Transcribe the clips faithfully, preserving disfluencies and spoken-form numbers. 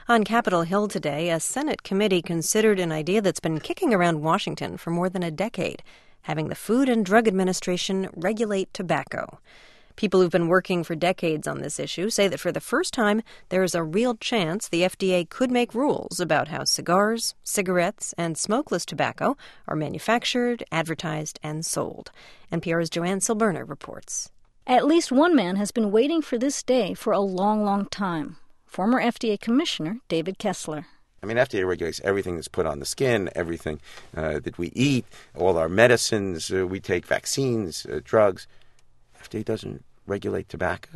On Capitol Hill today, a Senate committee considered an idea that's been kicking around Washington for more than a decade, having the Food and Drug Administration regulate tobacco. People who've been working for decades on this issue say that for the first time, there is a real chance the F D A could make rules about how cigars, cigarettes, and smokeless tobacco are manufactured, advertised, and sold. N P R's Joanne Silberner reports. At least one man has been waiting for this day for a long, long time. Former F D A Commissioner David Kessler. I mean, F D A regulates everything that's put on the skin, everything uh, that we eat, all our medicines, uh, we take vaccines, uh, drugs. F D A doesn't regulate tobacco.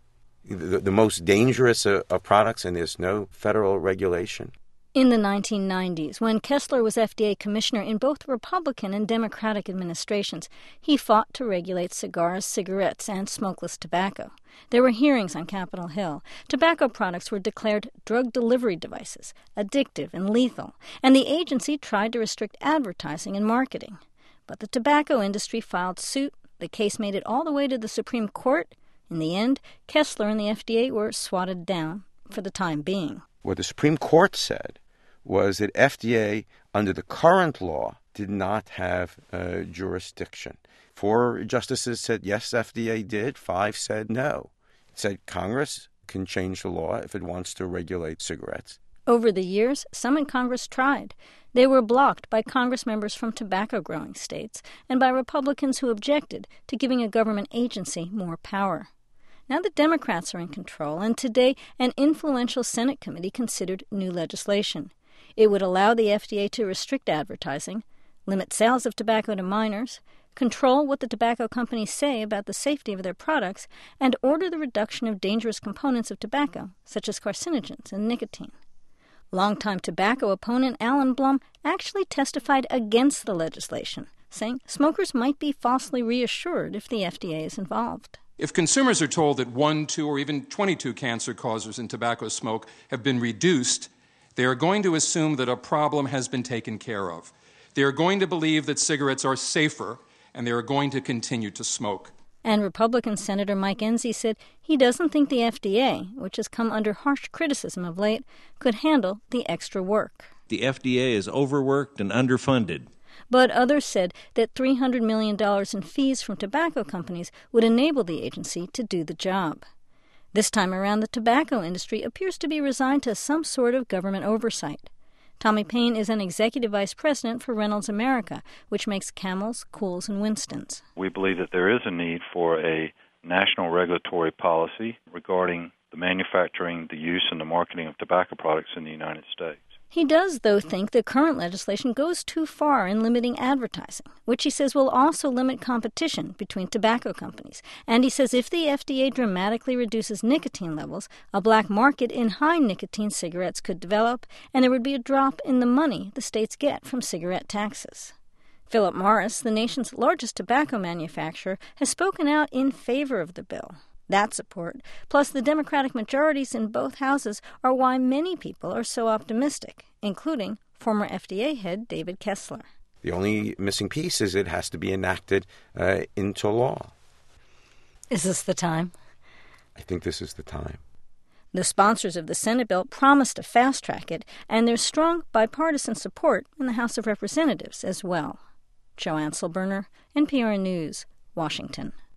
The, the most dangerous uh, of products, and there's no federal regulation. In the nineteen nineties, when Kessler was F D A commissioner in both Republican and Democratic administrations, he fought to regulate cigars, cigarettes, and smokeless tobacco. There were hearings on Capitol Hill. Tobacco products were declared drug delivery devices, addictive and lethal, and the agency tried to restrict advertising and marketing. But the tobacco industry filed suit. The case made it all the way to the Supreme Court. In the end, Kessler and the F D A were swatted down for the time being. What the Supreme Court said was that F D A, under the current law, did not have uh, jurisdiction. Four justices said yes, F D A did. Five said no. It said Congress can change the law if it wants to regulate cigarettes. Over the years, some in Congress tried. They were blocked by Congress members from tobacco-growing states and by Republicans who objected to giving a government agency more power. Now the Democrats are in control, and today an influential Senate committee considered new legislation. It would allow the F D A to restrict advertising, limit sales of tobacco to minors, control what the tobacco companies say about the safety of their products, and order the reduction of dangerous components of tobacco, such as carcinogens and nicotine. Longtime tobacco opponent Alan Blum actually testified against the legislation, saying smokers might be falsely reassured if the F D A is involved. If consumers are told that one, two, or even twenty-two cancer causers in tobacco smoke have been reduced, they are going to assume that a problem has been taken care of. They are going to believe that cigarettes are safer, and they are going to continue to smoke. And Republican Senator Mike Enzi said he doesn't think the F D A, which has come under harsh criticism of late, could handle the extra work. The F D A is overworked and underfunded. But others said that three hundred million dollars in fees from tobacco companies would enable the agency to do the job. This time around, the tobacco industry appears to be resigned to some sort of government oversight. Tommy Payne is an executive vice president for Reynolds America, which makes Camels, Kools, and Winstons. We believe that there is a need for a national regulatory policy regarding the manufacturing, the use, and the marketing of tobacco products in the United States. He does, though, think the current legislation goes too far in limiting advertising, which he says will also limit competition between tobacco companies. And he says if the F D A dramatically reduces nicotine levels, a black market in high-nicotine cigarettes could develop, and there would be a drop in the money the states get from cigarette taxes. Philip Morris, the nation's largest tobacco manufacturer, has spoken out in favor of the bill. That support, plus the Democratic majorities in both houses, are why many people are so optimistic, including former F D A head David Kessler. The only missing piece is it has to be enacted uh, into law. Is this the time? I think this is the time. The sponsors of the Senate bill promised to fast-track it, and there's strong bipartisan support in the House of Representatives as well. Joanne Silberner, N P R News, Washington.